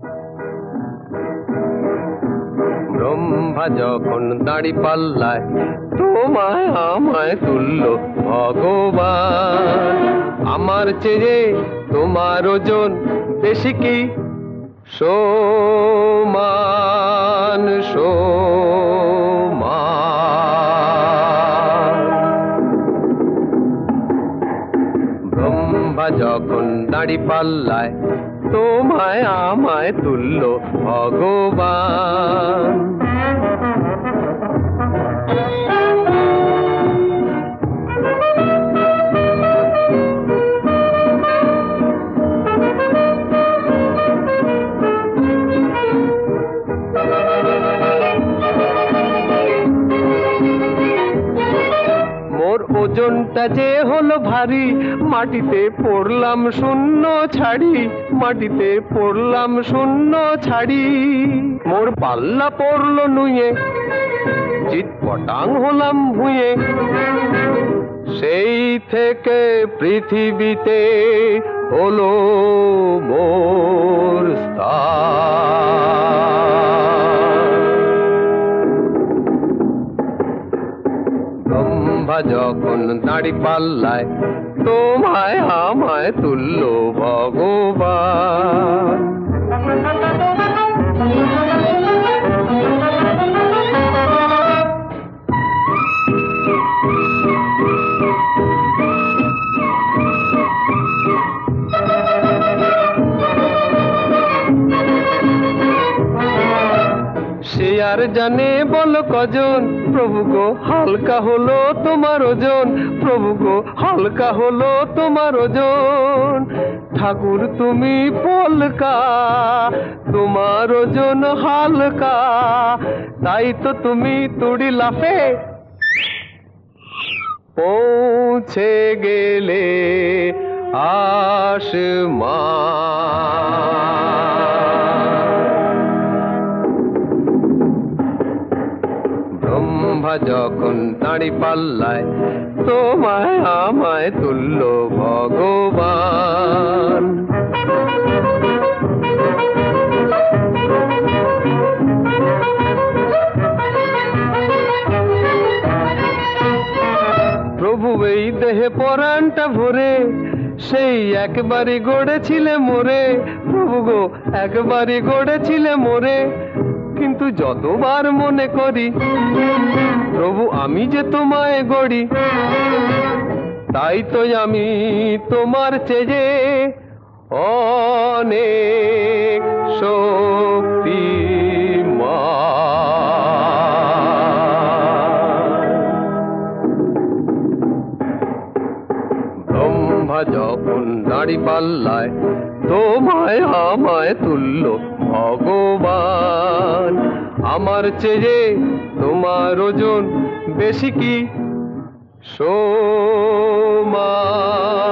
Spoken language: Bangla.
ব্রহ্মা যখন দাড়ি পাল্লায় তোমায় আমায় তুলল ভগবান। আমার চেয়ে তোমার ওজন বেশি কি সমান সমান। ব্রহ্মা যখন দাড়ি পাল্লায় তোমায় আমায় তুলল ভগবান। মোর ওজনটা যে হলো ভারী, মাটিতে পড়লাম শূন্য ছাড়ি, মাটিতে পড়লাম শূন্য ছাড়ি। মোর পাল্লা পড়লো নুয়ে, চিৎপটাং হলাম ভুঁয়ে। সেই থেকে পৃথিবীতে হলো মোর স্থান। ব্রহ্মা যখন দাড়ি পাল্লায় তোমায় আমায় তুলল ভগবান। সে আর জানে বলো কজন, প্রভু গো হালকা হলো তোমার ওজন, প্রভু গো হালকা হলো তোমার ওজন। ঠাকুর তুমি পলকা, তোমার ওজন হালকা, তাই তো তুমি তুড়ি লাফে পৌঁছে গেলে আসমান। ব্রহ্মা যখন দাড়ি পাল্লায় তোমায় আমায় তুলল ভগবান। প্রভু এই দেহে পরাণটা ভরে সেই একবারই গড়েছিলে মোরে, প্রভু গো একবারই গড়েছিলে মোরে। কিন্তু যতবার মনে করি প্রভু আমি যে তোমায় গড়ি, তাই তো আমি তোমার চেয়ে অনেক শক্তিমান। ব্রহ্মা যখন দাড়ি পাল্লায় তোমায় আমায় তুলল ভগবান। আমার চেয়ে তোমার ওজন বেশি কি সমান।